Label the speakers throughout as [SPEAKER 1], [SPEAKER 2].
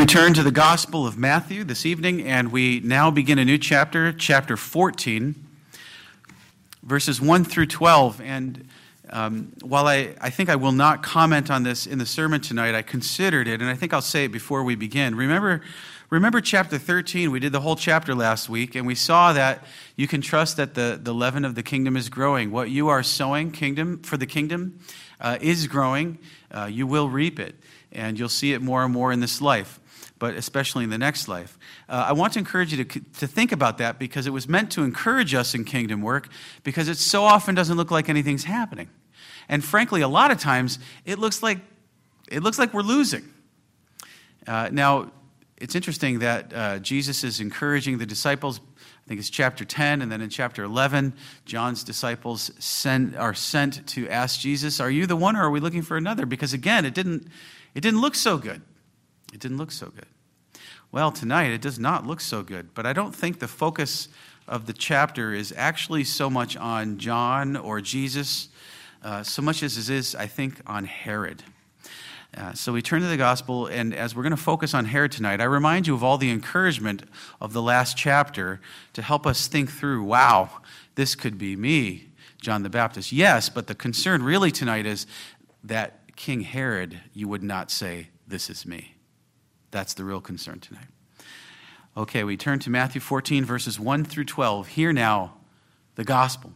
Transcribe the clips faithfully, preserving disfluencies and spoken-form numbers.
[SPEAKER 1] return to the Gospel of Matthew this evening, and we now begin a new chapter, chapter fourteen, verses one through twelve. And um, while I, I think I will not comment on this in the sermon tonight, I considered it, and I think I'll say it before we begin. Remember, remember chapter thirteen, we did the whole chapter last week, and we saw that you can trust that the, the leaven of the kingdom is growing. What you are sowing kingdom for the kingdom uh, is growing. Uh, you will reap it, and you'll see it more and more in this life, but especially in the next life. Uh, I want to encourage you to, to think about that, because it was meant to encourage us in kingdom work, because it so often doesn't look like anything's happening. And frankly, a lot of times, it looks like it looks like we're losing. Uh, now, it's interesting that uh, Jesus is encouraging the disciples. I think it's chapter ten, and then in chapter eleven, John's disciples send, are sent to ask Jesus, "Are you the one, or are we looking for another?" Because again, it didn't it didn't look so good. It didn't look so good. Well, tonight it does not look so good, but I don't think the focus of the chapter is actually so much on John or Jesus, uh, so much as it is, I think, on Herod. Uh, so we turn to the gospel, and as we're going to focus on Herod tonight, I remind you of all the encouragement of the last chapter to help us think through, wow, this could be me, John the Baptist. Yes, but the concern really tonight is that King Herod, you would not say, "This is me." That's the real concern tonight. Okay, we turn to Matthew fourteen, verses one through twelve. Hear now the gospel.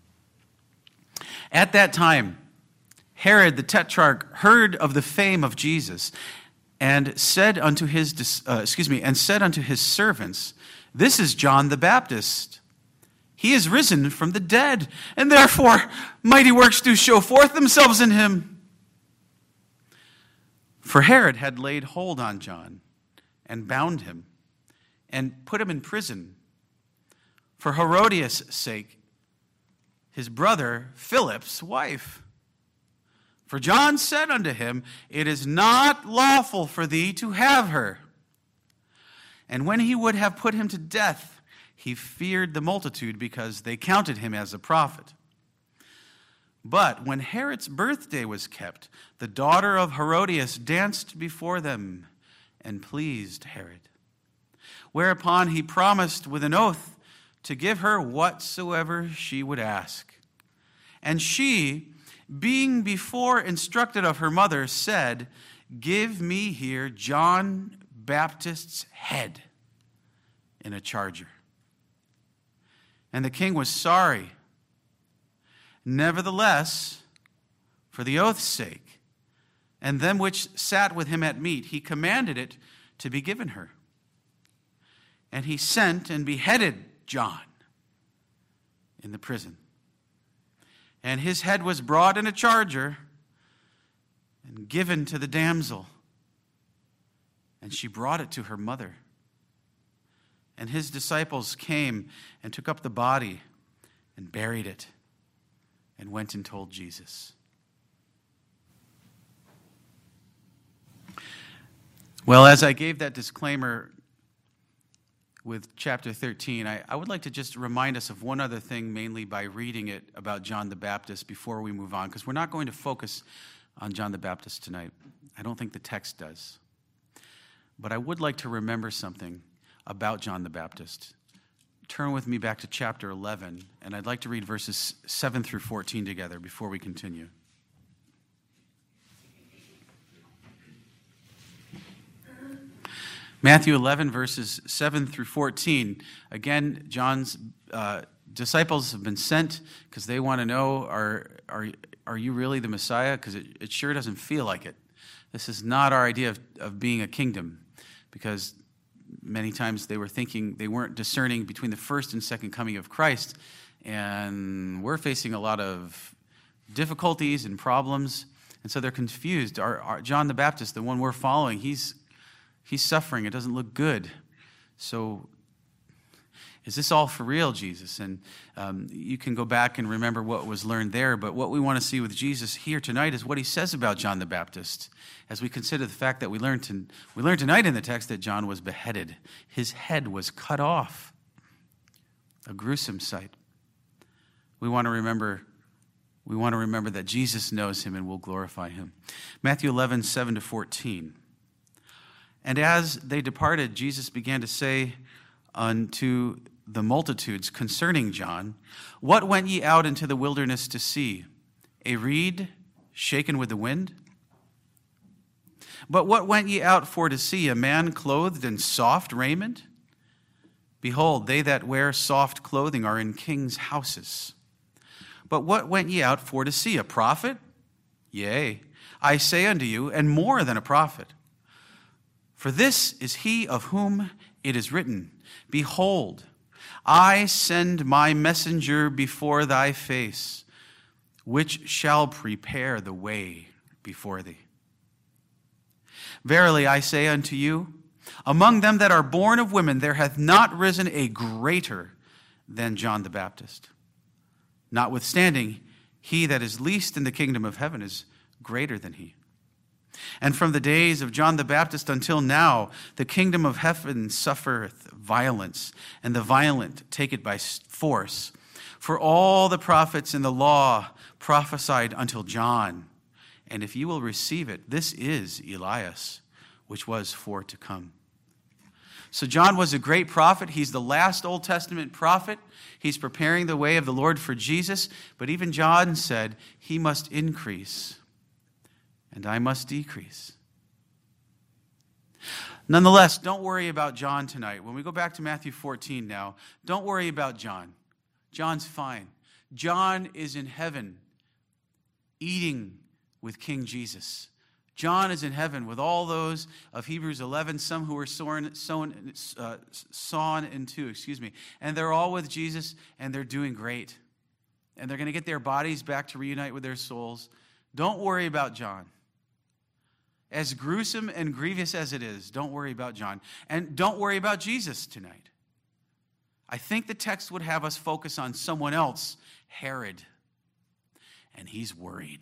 [SPEAKER 1] At that time, Herod the Tetrarch heard of the fame of Jesus, and said unto his uh, excuse me, and said unto his servants, "This is John the Baptist. He is risen from the dead, and therefore mighty works do show forth themselves in him." For Herod had laid hold on John, and bound him, and put him in prison, for Herodias' sake, his brother Philip's wife. For John said unto him, "It is not lawful for thee to have her." And when he would have put him to death, he feared the multitude, because they counted him as a prophet. But when Herod's birthday was kept, the daughter of Herodias danced before them, and pleased Herod. Whereupon he promised with an oath to give her whatsoever she would ask. And she, being before instructed of her mother, said, "Give me here John Baptist's head in a charger." And the king was sorry. Nevertheless, for the oath's sake, and them which sat with him at meat, he commanded it to be given her. And he sent and beheaded John in the prison. And his head was brought in a charger and given to the damsel. And she brought it to her mother. And his disciples came and took up the body and buried it, and went and told Jesus. Well, as I gave that disclaimer with chapter thirteen, I, I would like to just remind us of one other thing, mainly by reading it about John the Baptist before we move on, because we're not going to focus on John the Baptist tonight. I don't think the text does. But I would like to remember something about John the Baptist. Turn with me back to chapter eleven, and I'd like to read verses seven through fourteen together before we continue. Matthew eleven, verses seven through fourteen. Again, John's uh, disciples have been sent because they want to know, are, are, are you really the Messiah? Because it, it sure doesn't feel like it. This is not our idea of, of being a kingdom, because many times they were thinking, they weren't discerning between the first and second coming of Christ. And we're facing a lot of difficulties and problems. And so they're confused. Our, our, John the Baptist, the one we're following, he's he's suffering. It doesn't look good. So is this all for real, Jesus? And um, you can go back and remember what was learned there. But what we want to see with Jesus here tonight is what he says about John the Baptist, as we consider the fact that we learned, to, we learned tonight in the text that John was beheaded. His head was cut off. A gruesome sight. We want to remember, we want to remember that Jesus knows him and will glorify him. Matthew eleven, seven to fourteen. And as they departed, Jesus began to say unto the multitudes concerning John, what went ye out into the wilderness to see? A reed shaken with the wind? But what went ye out for to see? A man clothed in soft raiment? Behold, they that wear soft clothing are in kings' houses. But what went ye out for to see? A prophet? Yea, I say unto you, and more than a prophet. For this is he of whom it is written, Behold, I send my messenger before thy face, which shall prepare the way before thee. Verily I say unto you, among them that are born of women there hath not risen a greater than John the Baptist. Notwithstanding, he that is least in the kingdom of heaven is greater than he. And from the days of John the Baptist until now, the kingdom of heaven suffereth violence, and the violent take it by force. For all the prophets in the law prophesied until John. And if you will receive it, this is Elias, which was for to come. So John was a great prophet. He's the last Old Testament prophet. He's preparing the way of the Lord for Jesus. But even John said, he must increase, and I must decrease. Nonetheless, don't worry about John tonight. When we go back to Matthew fourteen now, don't worry about John. John's fine. John is in heaven eating with King Jesus. John is in heaven with all those of Hebrews eleven, some who were sown, sown, uh, sawn in two, excuse me. And they're all with Jesus, and they're doing great. And they're going to get their bodies back to reunite with their souls. Don't worry about John. As gruesome and grievous as it is, don't worry about John. And don't worry about Jesus tonight. I think the text would have us focus on someone else, Herod. And he's worried.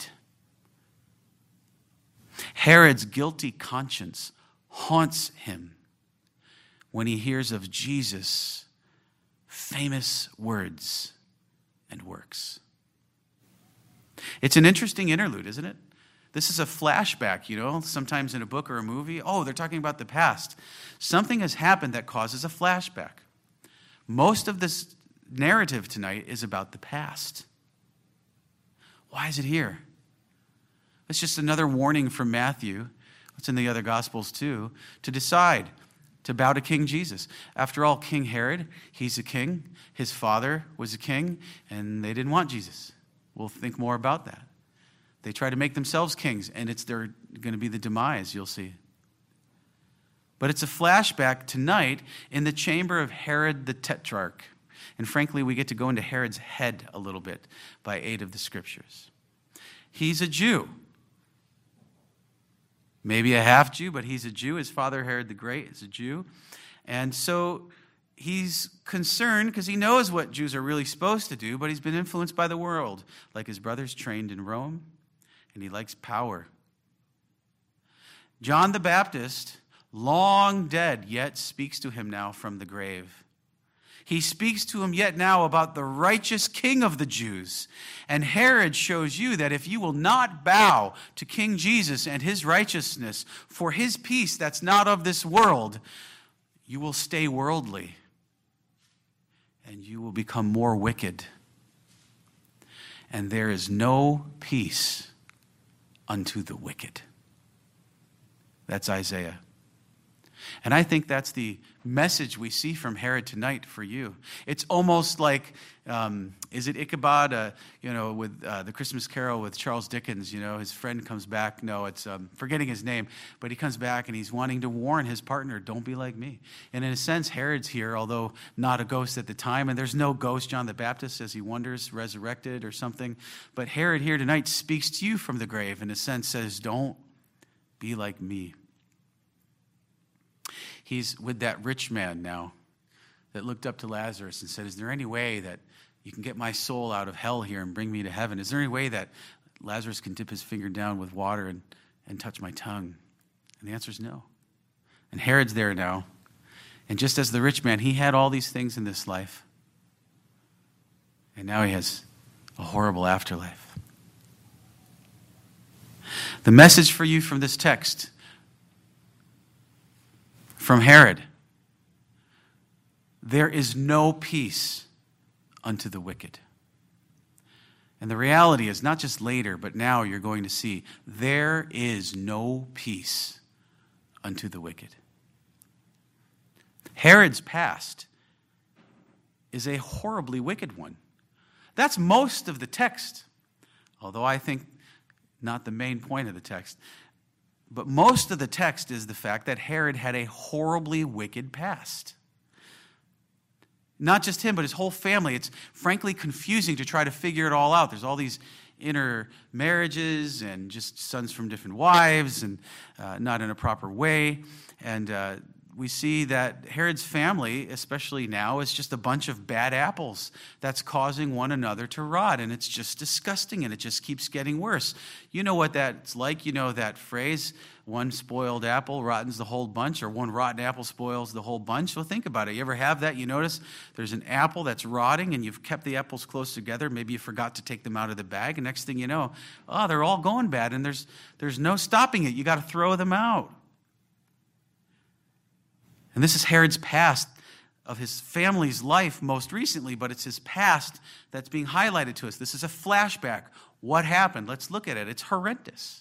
[SPEAKER 1] Herod's guilty conscience haunts him when he hears of Jesus' famous words and works. It's an interesting interlude, isn't it? This is a flashback, you know, sometimes in a book or a movie. Oh, they're talking about the past. Something has happened that causes a flashback. Most of this narrative tonight is about the past. Why is it here? It's just another warning from Matthew, it's in the other Gospels too, to decide to bow to King Jesus. After all, King Herod, he's a king. His father was a king, and they didn't want Jesus. We'll think more about that. They try to make themselves kings, and it's their going to be the demise, you'll see. But it's a flashback tonight in the chamber of Herod the Tetrarch. And frankly, we get to go into Herod's head a little bit by aid of the Scriptures. He's a Jew. Maybe a half Jew, but he's a Jew. His father, Herod the Great, is a Jew. And so he's concerned because he knows what Jews are really supposed to do, but he's been influenced by the world, like his brothers trained in Rome, and he likes power. John the Baptist, long dead, yet speaks to him now from the grave. He speaks to him yet now about the righteous king of the Jews. And Herod shows you that if you will not bow to King Jesus and his righteousness for his peace that's not of this world, you will stay worldly and you will become more wicked. And there is no peace unto the wicked. That's Isaiah. And I think that's the message we see from Herod tonight for you. It's almost like, um, is it Ichabod, uh, you know, with uh, the Christmas Carol with Charles Dickens, you know, his friend comes back. No, it's um, forgetting his name, but he comes back and he's wanting to warn his partner, don't be like me. And in a sense, Herod's here, although not a ghost at the time. And there's no ghost, John the Baptist, as he wonders, resurrected or something. But Herod here tonight speaks to you from the grave, in a sense, says, don't be like me. He's with that rich man now that looked up to Lazarus and said, is there any way that you can get my soul out of hell here and bring me to heaven? Is there any way that Lazarus can dip his finger down with water and, and touch my tongue? And the answer is no. And Herod's there now. And just as the rich man, he had all these things in this life. And now he has a horrible afterlife. The message for you from this text, from Herod. There is no peace unto the wicked. And the reality is, not just later, but now you're going to see, there is no peace unto the wicked. Herod's past is a horribly wicked one. That's most of the text, although I think not the main point of the text. But most of the text is the fact that Herod had a horribly wicked past. Not just him, but his whole family. It's frankly confusing to try to figure it all out. There's all these intermarriages and just sons from different wives and uh, not in a proper way. And uh, we see that Herod's family, especially now, is just a bunch of bad apples that's causing one another to rot. And it's just disgusting, and it just keeps getting worse. You know what that's like. You know that phrase, one spoiled apple rottens the whole bunch, or one rotten apple spoils the whole bunch. Well, think about it. You ever have that? You notice there's an apple that's rotting, and you've kept the apples close together. Maybe you forgot to take them out of the bag, and next thing you know, oh, they're all going bad, and there's there's no stopping it. You got to throw them out. And this is Herod's past of his family's life most recently, but it's his past that's being highlighted to us. This is a flashback. What happened? Let's look at it. It's horrendous.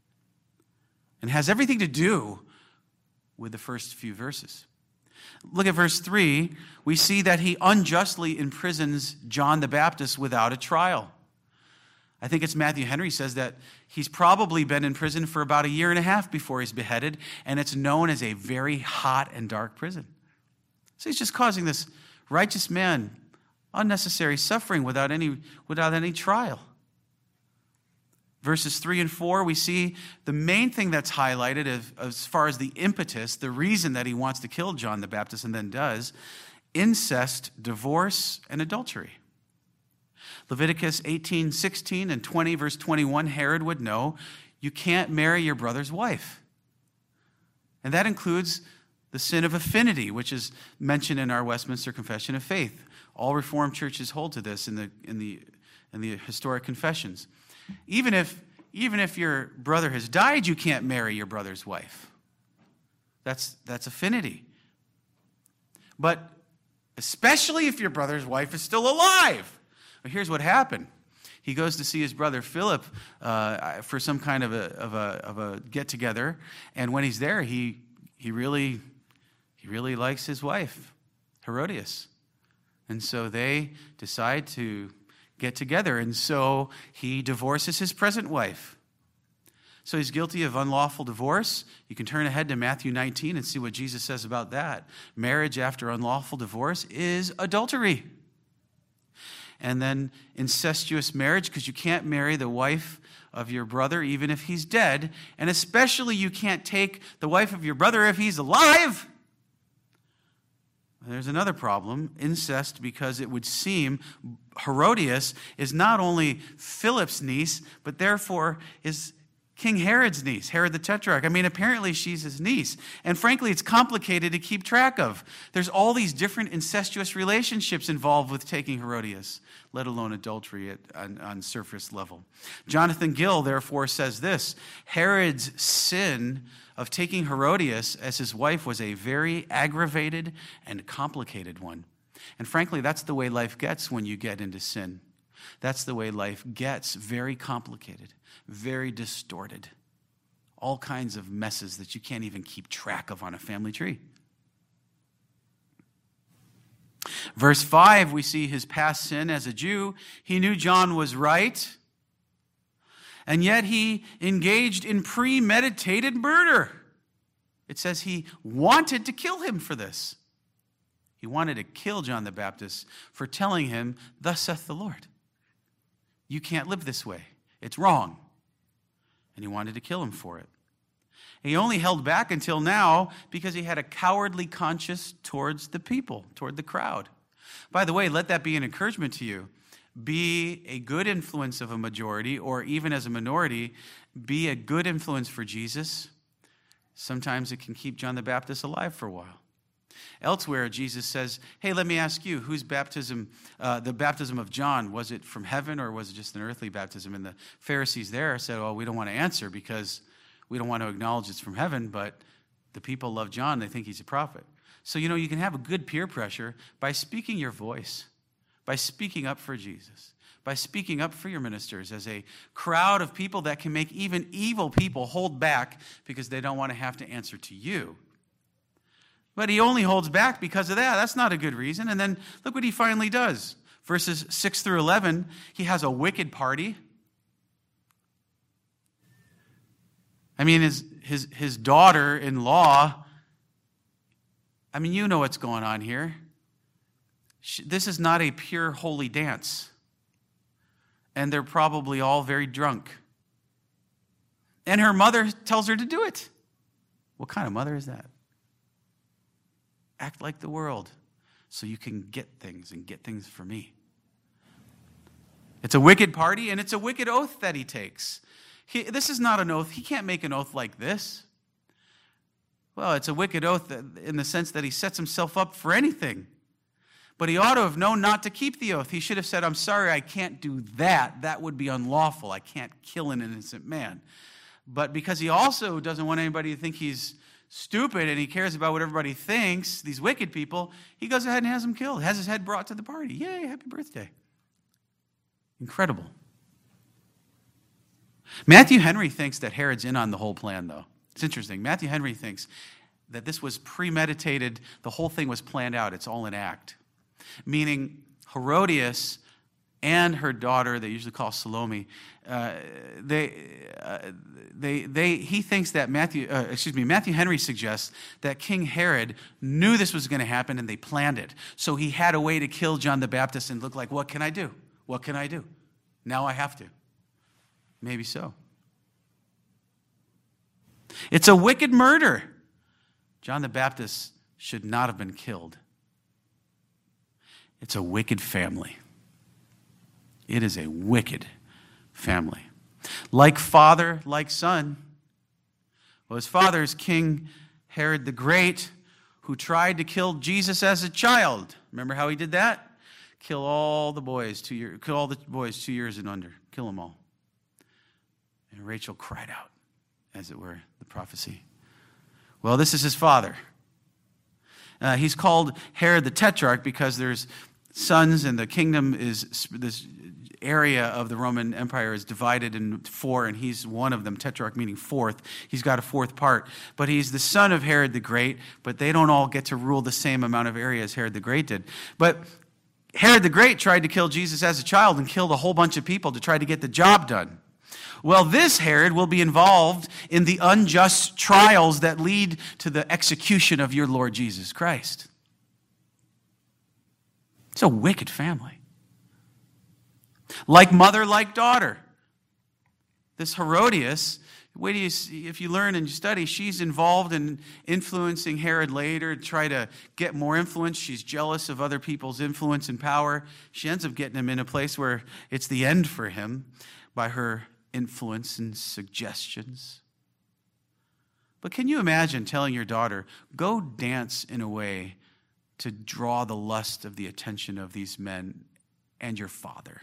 [SPEAKER 1] And has everything to do with the first few verses. Look at verse three. We see that he unjustly imprisons John the Baptist without a trial. I think it's Matthew Henry says that he's probably been in prison for about a year and a half before he's beheaded, and it's known as a very hot and dark prison. So he's just causing this righteous man unnecessary suffering without any, without any trial. Verses three and four, we see the main thing that's highlighted as, as far as the impetus, the reason that he wants to kill John the Baptist and then does, incest, divorce, and adultery. Leviticus eighteen, sixteen, and twenty, verse twenty-one, Herod would know you can't marry your brother's wife. And that includes the sin of affinity, which is mentioned in our Westminster Confession of Faith. All Reformed churches hold to this in the, in the, in the historic confessions. Even if, even if your brother has died, you can't marry your brother's wife. That's, that's affinity. But especially if your brother's wife is still alive. But here's what happened. He goes to see his brother Philip uh, for some kind of a, of a, of a get-together. And when he's there, he, he, really, he really likes his wife, Herodias. And so they decide to get together. And so he divorces his present wife. So he's guilty of unlawful divorce. You can turn ahead to Matthew nineteen and see what Jesus says about that. Marriage after unlawful divorce is adultery. And then incestuous marriage, because you can't marry the wife of your brother even if he's dead. And especially you can't take the wife of your brother if he's alive. There's another problem, incest, because it would seem Herodias is not only Philip's niece, but therefore is King Herod's niece, Herod the Tetrarch. I mean, apparently she's his niece. And frankly, it's complicated to keep track of. There's all these different incestuous relationships involved with taking Herodias, let alone adultery at, on, on surface level. Jonathan Gill, therefore, says this: Herod's sin of taking Herodias as his wife was a very aggravated and complicated one. And frankly, that's the way life gets when you get into sin. That's the way life gets, very complicated, very distorted. All kinds of messes that you can't even keep track of on a family tree. Verse five, we see his past sin as a Jew. He knew John was right, and yet he engaged in premeditated murder. It says he wanted to kill him for this. He wanted to kill John the Baptist for telling him, "Thus saith the Lord." You can't live this way. It's wrong. And he wanted to kill him for it. He only held back until now because he had a cowardly conscience towards the people, toward the crowd. By the way, let that be an encouragement to you. Be a good influence of a majority, or even as a minority, be a good influence for Jesus. Sometimes it can keep John the Baptist alive for a while. Elsewhere, Jesus says, hey, let me ask you, whose baptism, uh, the baptism of John, was it from heaven or was it just an earthly baptism? And the Pharisees there said, well, we don't want to answer because we don't want to acknowledge it's from heaven, but The people love John. They think he's a prophet. So, you know, you can have a good peer pressure by speaking your voice, by speaking up for Jesus, by speaking up for your ministers as a crowd of people that can make even evil people hold back because they don't want to have to answer to you. But he only holds back because of that. That's not a good reason. And then look what he finally does. Verses six through eleven, he has a wicked party. I mean, his, his, his daughter-in-law, I mean, you know what's going on here. She, this is not a pure, holy dance. And they're probably all very drunk. And her mother tells her to do it. What kind of mother is that? Act like the world so you can get things and get things for me. It's a wicked party, and it's a wicked oath that he takes. He, this is not an oath. He can't make an oath like this. Well, it's a wicked oath in the sense that he sets himself up for anything. But he ought to have known not to keep the oath. He should have said, I'm sorry, I can't do that. That would be unlawful. I can't kill an innocent man. But because he also doesn't want anybody to think he's stupid and he cares about what everybody thinks, these wicked people, he goes ahead and has him killed, has his head brought to the party. Yay, happy birthday. Incredible. Matthew Henry thinks that Herod's in on the whole plan, though. It's interesting. Matthew Henry thinks that this was premeditated. The whole thing was planned out. It's all an act. Meaning Herodias and her daughter, they usually call Salome, uh, they, uh, they, they, he thinks that Matthew, uh, excuse me, Matthew Henry suggests that King Herod knew this was going to happen and they planned it. So he had a way to kill John the Baptist and look like, what can I do? What can I do? Now I have to. Maybe so. It's a wicked murder. John the Baptist should not have been killed. It's a wicked family. It is a wicked family. Like father, like son. Well, his father is King Herod the Great, who tried to kill Jesus as a child. Remember how he did that? Kill all the boys two years, kill all the boys two years and under. Kill them all. And Rachel cried out, as it were, the prophecy. Well, this is his father. Uh, he's called Herod the Tetrarch because there's sons, and the kingdom is, this area of the Roman Empire is divided in four, and he's one of them, Tetrarch meaning fourth. He's got a fourth part. But he's the son of Herod the Great, but they don't all get to rule the same amount of area as Herod the Great did. But Herod the Great tried to kill Jesus as a child and killed a whole bunch of people to try to get the job done. Well, this Herod will be involved in the unjust trials that lead to the execution of your Lord Jesus Christ. It's a wicked family. Like mother, like daughter. This Herodias, wait till you see, if you learn and you study, she's involved in influencing Herod later to try to get more influence. She's jealous of other people's influence and power. She ends up getting him in a place where it's the end for him by her influence and suggestions. But can you imagine telling your daughter, go dance in a way to draw the lust of the attention of these men and your father?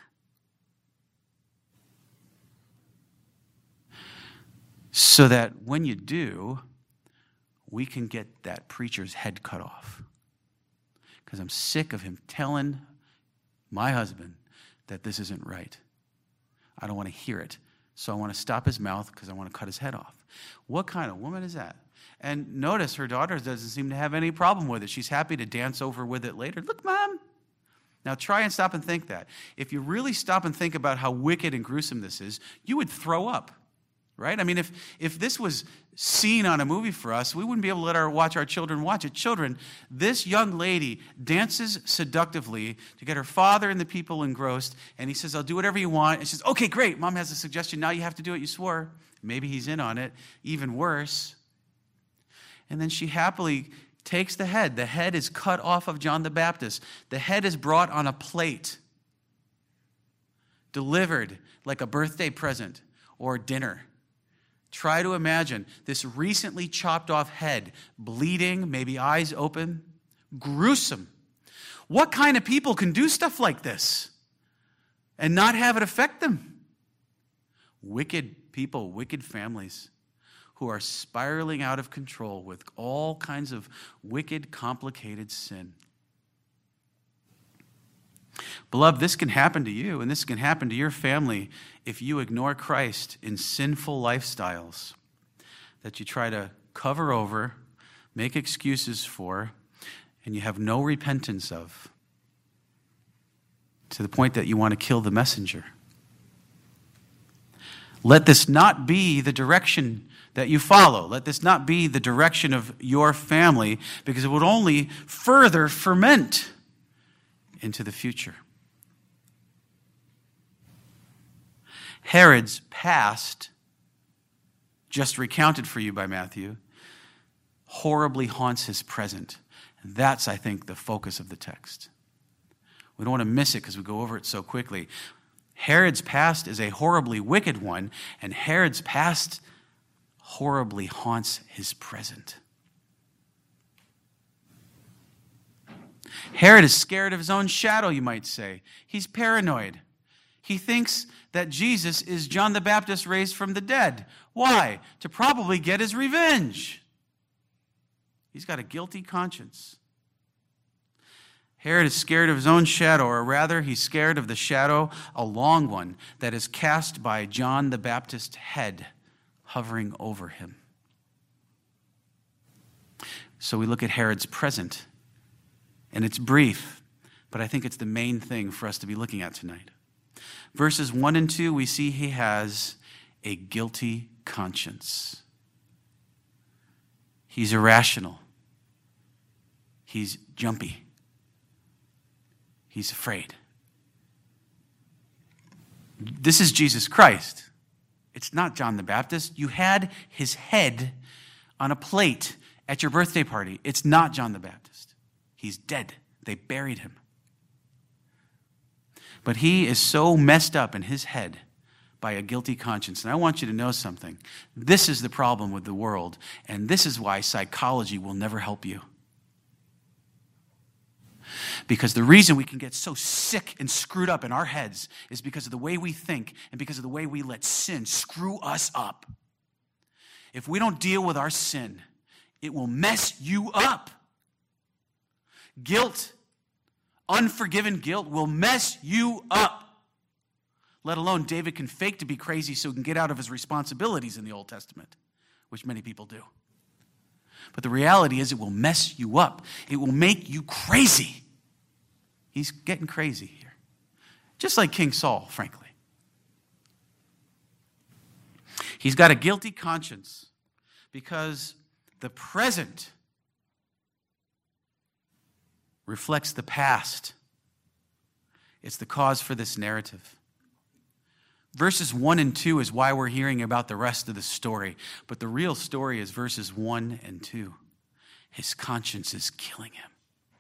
[SPEAKER 1] So that when you do, we can get that preacher's head cut off. Because I'm sick of him telling my husband that this isn't right. I don't want to hear it. So I want to stop his mouth because I want to cut his head off. What kind of woman is that? And notice her daughter doesn't seem to have any problem with it. She's happy to dance over with it later. Look, Mom. Now try and stop and think that. If you really stop and think about how wicked and gruesome this is, you would throw up. Right? I mean, if, if this was seen on a movie for us, we wouldn't be able to let our watch our children watch it. Children, this young lady dances seductively to get her father and the people engrossed, and he says, I'll do whatever you want. And she says, okay, great. Mom has a suggestion. Now you have to do it. You swore. Maybe he's in on it. Even worse. And then she happily takes the head. The head is cut off of John the Baptist. The head is brought on a plate, delivered like a birthday present or dinner. Try to imagine this recently chopped off head, bleeding, maybe eyes open, gruesome. What kind of people can do stuff like this and not have it affect them? Wicked people, wicked families who are spiraling out of control with all kinds of wicked, complicated sin. Beloved, this can happen to you, and this can happen to your family if you ignore Christ in sinful lifestyles that you try to cover over, make excuses for, and you have no repentance of, to the point that you want to kill the messenger. Let this not be the direction that you follow. Let this not be the direction of your family, because it would only further ferment into the future. Herod's past, just recounted for you by Matthew, horribly haunts his present. And that's, I think, the focus of the text. We don't want to miss it because we go over it so quickly. Herod's past is a horribly wicked one, and Herod's past horribly haunts his present. Herod is scared of his own shadow, you might say. He's paranoid. He thinks that Jesus is John the Baptist raised from the dead. Why? To probably get his revenge. He's got a guilty conscience. Herod is scared of his own shadow, or rather, he's scared of the shadow, a long one, that is cast by John the Baptist's head hovering over him. So we look at Herod's present, and it's brief, but I think it's the main thing for us to be looking at tonight. Verses one and two, we see he has a guilty conscience. He's irrational. He's jumpy. He's afraid. This is Jesus Christ. It's not John the Baptist. You had his head on a plate at your birthday party. It's not John the Baptist. He's dead. They buried him. But he is so messed up in his head by a guilty conscience. And I want you to know something. This is the problem with the world, and this is why psychology will never help you. Because the reason we can get so sick and screwed up in our heads is because of the way we think and because of the way we let sin screw us up. If we don't deal with our sin, it will mess you up. Guilt, unforgiven guilt, will mess you up. Let alone David can fake to be crazy so he can get out of his responsibilities in the Old Testament, which many people do. But the reality is it will mess you up. It will make you crazy. He's getting crazy here. Just like King Saul, frankly. He's got a guilty conscience because the present reflects the past. It's the cause for this narrative. Verses one and two is why we're hearing about the rest of the story. But the real story is verses one and two. His conscience is killing him.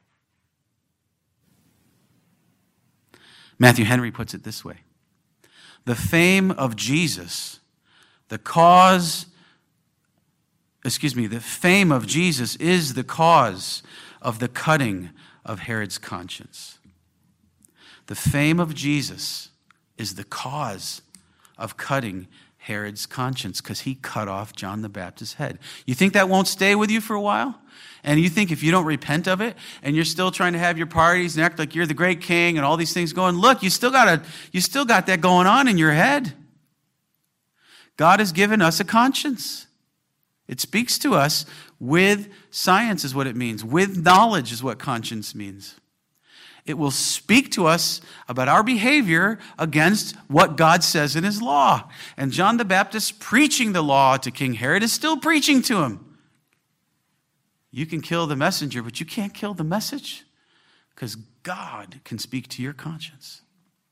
[SPEAKER 1] Matthew Henry puts it this way. The fame of Jesus, the cause, excuse me, the fame of Jesus is the cause of the cutting of Herod's conscience. The fame of Jesus is the cause of cutting Herod's conscience because he cut off John the Baptist's head. You think that won't stay with you for a while? And you think if you don't repent of it and you're still trying to have your parties and act like you're the great king and all these things going, look, you still got a, you still got that going on in your head. God has given us a conscience. It speaks to us with science is what it means. With knowledge is what conscience means. It will speak to us about our behavior against what God says in his law. And John the Baptist preaching the law to King Herod is still preaching to him. You can kill the messenger, but you can't kill the message because God can speak to your conscience.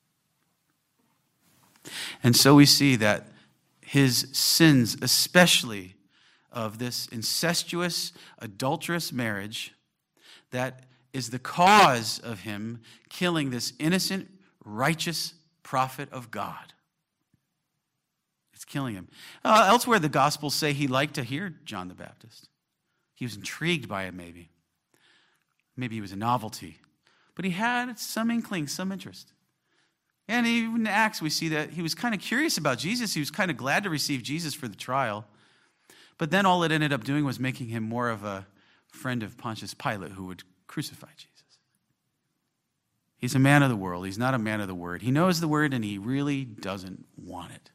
[SPEAKER 1] And so we see that his sins, especially of this incestuous, adulterous marriage, that is the cause of him killing this innocent, righteous prophet of God. It's killing him. Uh, elsewhere, the Gospels say he liked to hear John the Baptist. He was intrigued by it, maybe. Maybe he was a novelty. But he had some inkling, some interest. And even in Acts, we see that he was kind of curious about Jesus. He was kind of glad to receive Jesus for the trial. But then all it ended up doing was making him more of a friend of Pontius Pilate, who would crucify Jesus. He's a man of the world. He's not a man of the word. He knows the word, and he really doesn't want it.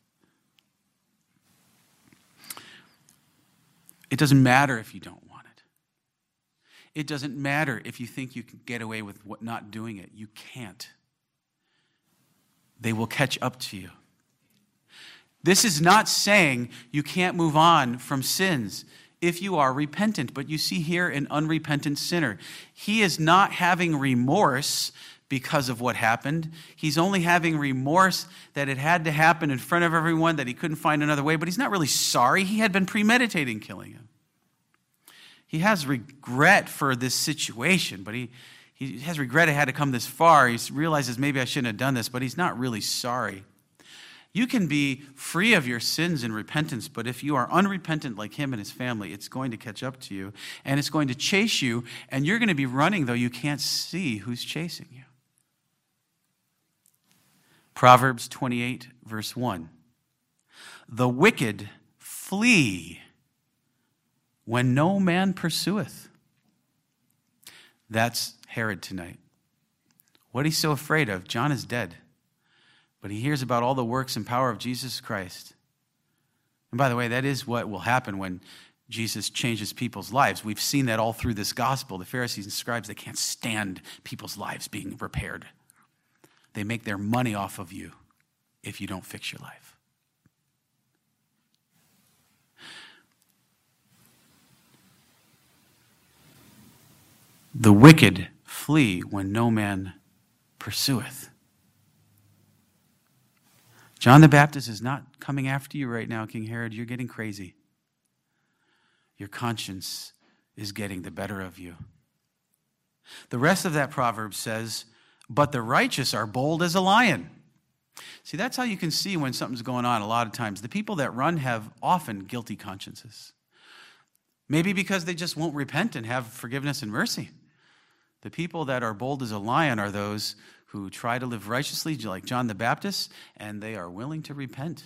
[SPEAKER 1] It doesn't matter if you don't want it. It doesn't matter if you think you can get away with what, not doing it. You can't. They will catch up to you. This is not saying you can't move on from sins if you are repentant. But you see here an unrepentant sinner. He is not having remorse because of what happened. He's only having remorse that it had to happen in front of everyone, that he couldn't find another way. But he's not really sorry. He had been premeditating killing him. He has regret for this situation, but he, he has regret it had to come this far. He realizes maybe I shouldn't have done this, but he's not really sorry. You can be free of your sins in repentance, but if you are unrepentant like him and his family, it's going to catch up to you, and it's going to chase you, and you're going to be running, though you can't see who's chasing you. Proverbs twenty-eight, verse one. The wicked flee when no man pursueth. That's Herod tonight. What he's so afraid of, John is dead. But he hears about all the works and power of Jesus Christ. And by the way, that is what will happen when Jesus changes people's lives. We've seen that all through this gospel. The Pharisees and scribes, they can't stand people's lives being repaired. They make their money off of you if you don't fix your life. The wicked flee when no man pursueth. John the Baptist is not coming after you right now, King Herod. You're getting crazy. Your conscience is getting the better of you. The rest of that proverb says, but the righteous are bold as a lion. See, that's how you can see when something's going on a lot of times. The people that run have often guilty consciences. Maybe because they just won't repent and have forgiveness and mercy. The people that are bold as a lion are those who try to live righteously like John the Baptist, and they are willing to repent.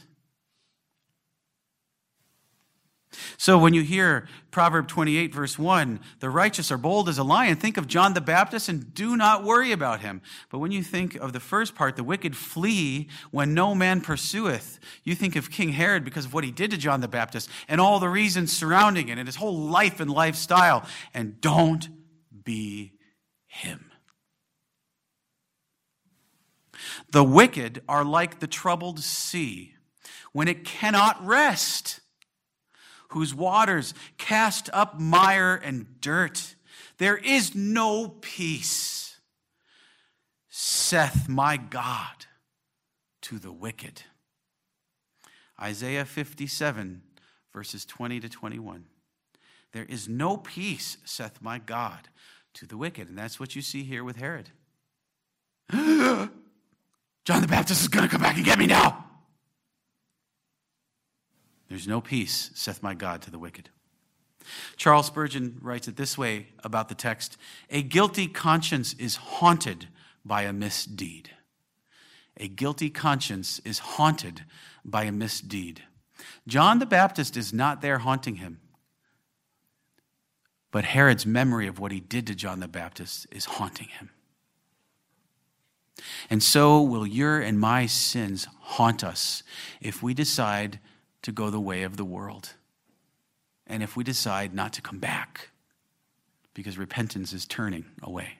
[SPEAKER 1] So when you hear Proverbs twenty-eight, verse one, the righteous are bold as a lion, think of John the Baptist and do not worry about him. But when you think of the first part, the wicked flee when no man pursueth, you think of King Herod because of what he did to John the Baptist and all the reasons surrounding it and his whole life and lifestyle. And don't be him. The wicked are like the troubled sea when it cannot rest, whose waters cast up mire and dirt. There is no peace, saith my God to the wicked. Isaiah fifty-seven, verses twenty to twenty-one. There is no peace, saith my God to the wicked. And that's what you see here with Herod. John the Baptist is going to come back and get me now. There's no peace, saith my God to the wicked. Charles Spurgeon writes it this way about the text. A guilty conscience is haunted by a misdeed. A guilty conscience is haunted by a misdeed. John the Baptist is not there haunting him. But Herod's memory of what he did to John the Baptist is haunting him. And so will your and my sins haunt us if we decide to go the way of the world. And if we decide not to come back, because repentance is turning away.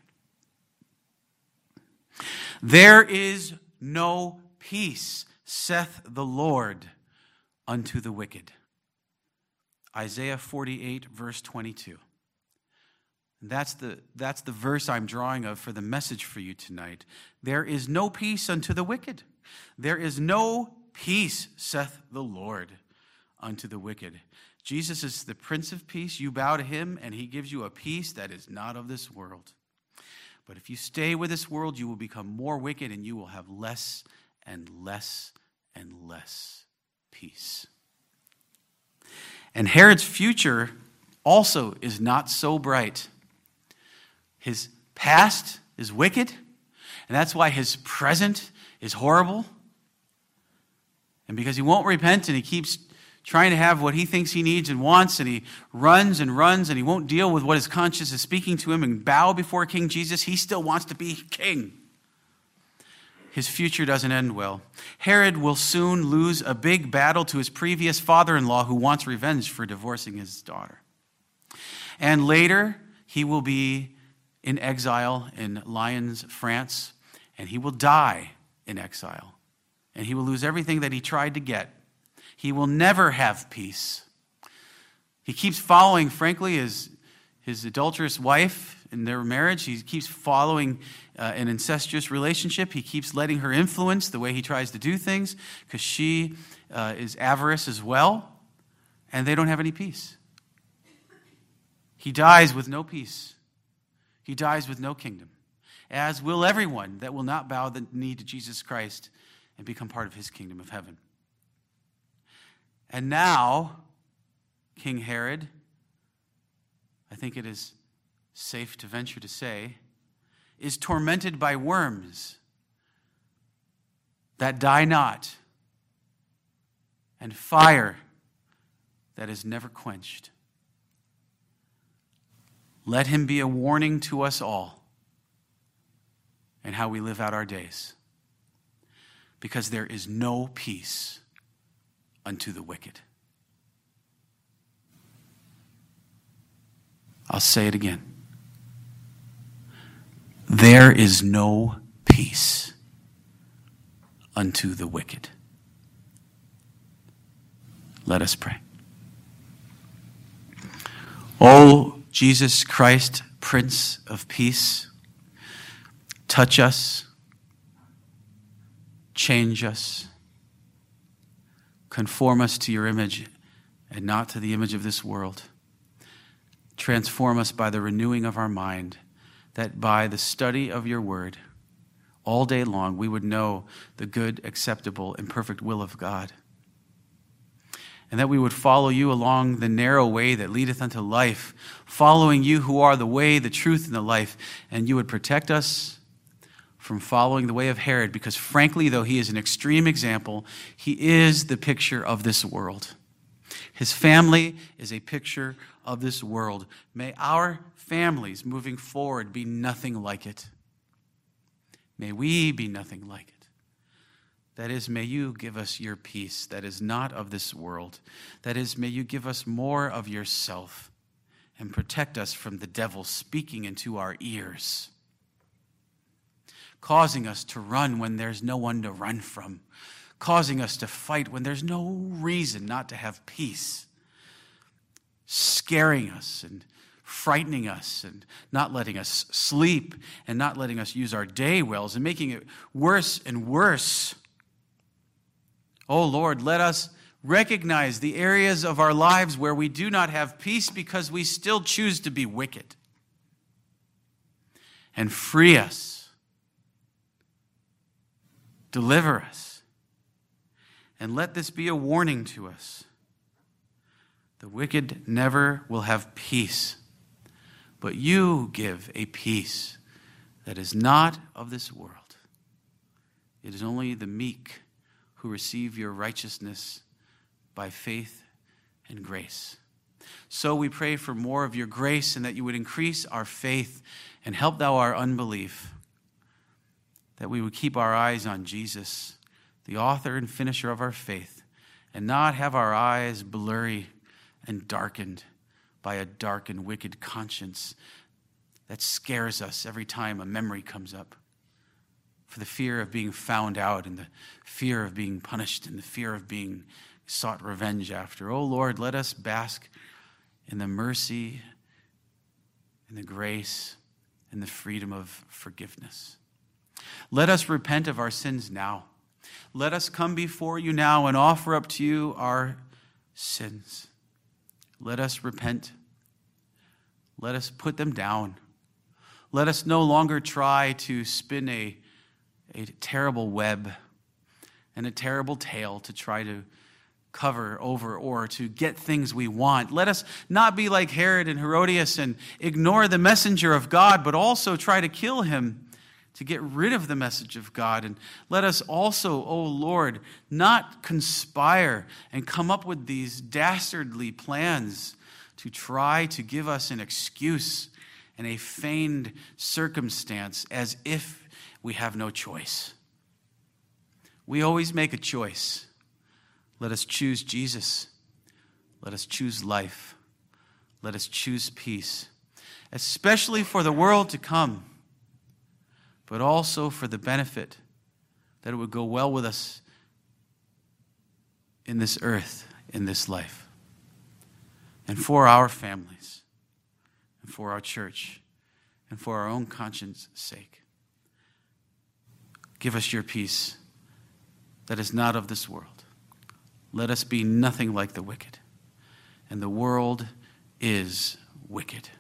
[SPEAKER 1] There is no peace, saith the Lord, unto the wicked. Isaiah forty-eight, verse twenty-two. That's the, that's the verse I'm drawing of for the message for you tonight. There is no peace unto the wicked. There is no peace, saith the Lord, unto the wicked. Jesus is the Prince of Peace. You bow to him, and he gives you a peace that is not of this world. But if you stay with this world, you will become more wicked, and you will have less and less and less peace. And Herod's future also is not so bright. His past is wicked, and that's why his present is horrible. And because he won't repent and he keeps trying to have what he thinks he needs and wants, and he runs and runs, and he won't deal with what his conscience is speaking to him and bow before King Jesus. He still wants to be king. His future doesn't end well. Herod will soon lose a big battle to his previous father-in-law who wants revenge for divorcing his daughter. And later, he will be in exile in Lyons, France, and he will die in exile. And he will lose everything that he tried to get. He will never have peace. He keeps following, frankly, his, his adulterous wife in their marriage. He keeps following uh, an incestuous relationship. He keeps letting her influence the way he tries to do things because she uh, is avarice as well, and they don't have any peace. He dies with no peace. He dies with no kingdom, as will everyone that will not bow the knee to Jesus Christ and become part of his kingdom of heaven. And now, King Herod, I think it is safe to venture to say, is tormented by worms that die not, and fire that is never quenched. Let him be a warning to us all in how we live out our days, because there is no peace unto the wicked. I'll say it again. There is no peace unto the wicked. Let us pray. O Jesus Christ, Prince of Peace, touch us, change us, conform us to your image and not to the image of this world. Transform us by the renewing of our mind, that by the study of your word all day long we would know the good, acceptable, and perfect will of God. And that we would follow you along the narrow way that leadeth unto life, following you who are the way, the truth, and the life. And you would protect us from following the way of Herod, because frankly, though he is an extreme example, he is the picture of this world. His family is a picture of this world. May our families moving forward be nothing like it. May we be nothing like it. That is, may you give us your peace that is not of this world. That is, may you give us more of yourself and protect us from the devil speaking into our ears, causing us to run when there's no one to run from, causing us to fight when there's no reason not to have peace, scaring us and frightening us and not letting us sleep and not letting us use our day wells and making it worse and worse. Oh Lord, let us recognize the areas of our lives where we do not have peace because we still choose to be wicked. And free us. Deliver us. And let this be a warning to us. The wicked never will have peace, but you give a peace that is not of this world. It is only the meek who receive your righteousness by faith and grace. So we pray for more of your grace, and that you would increase our faith and help thou our unbelief, that we would keep our eyes on Jesus, the author and finisher of our faith, and not have our eyes blurry and darkened by a dark and wicked conscience that scares us every time a memory comes up, for the fear of being found out and the fear of being punished and the fear of being sought revenge after. Oh Lord, let us bask in the mercy and the grace and the freedom of forgiveness. Let us repent of our sins now. Let us come before you now and offer up to you our sins. Let us repent. Let us put them down. Let us no longer try to spin a a terrible web and a terrible tale to try to cover over or to get things we want. Let us not be like Herod and Herodias and ignore the messenger of God, but also try to kill him to get rid of the message of God. And let us also, O Lord, not conspire and come up with these dastardly plans to try to give us an excuse and a feigned circumstance as if we have no choice. We always make a choice. Let us choose Jesus. Let us choose life. Let us choose peace, especially for the world to come, but also for the benefit that it would go well with us in this earth, in this life, and for our families, and for our church, and for our own conscience' sake. Give us your peace that is not of this world. Let us be nothing like the wicked. And the world is wicked.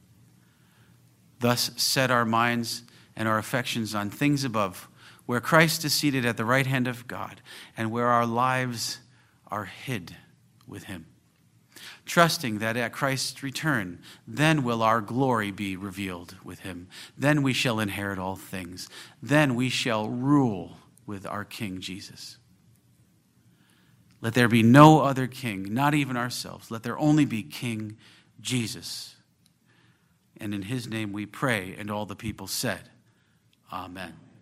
[SPEAKER 1] Thus set our minds and our affections on things above, where Christ is seated at the right hand of God, and where our lives are hid with him. Trusting that at Christ's return, then will our glory be revealed with him. Then we shall inherit all things. Then we shall rule with our King Jesus. Let there be no other king, not even ourselves. Let there only be King Jesus. And in his name we pray, and all the people said, Amen.